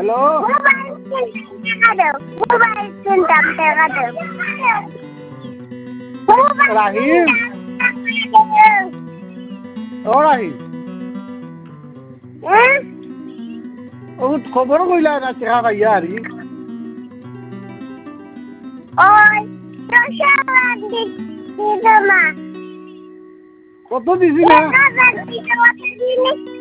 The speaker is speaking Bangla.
হ্যালো রাহিম ও রাহিম ও খবর কইলা না চেহা ভাইয়া আর কি কত দিছি না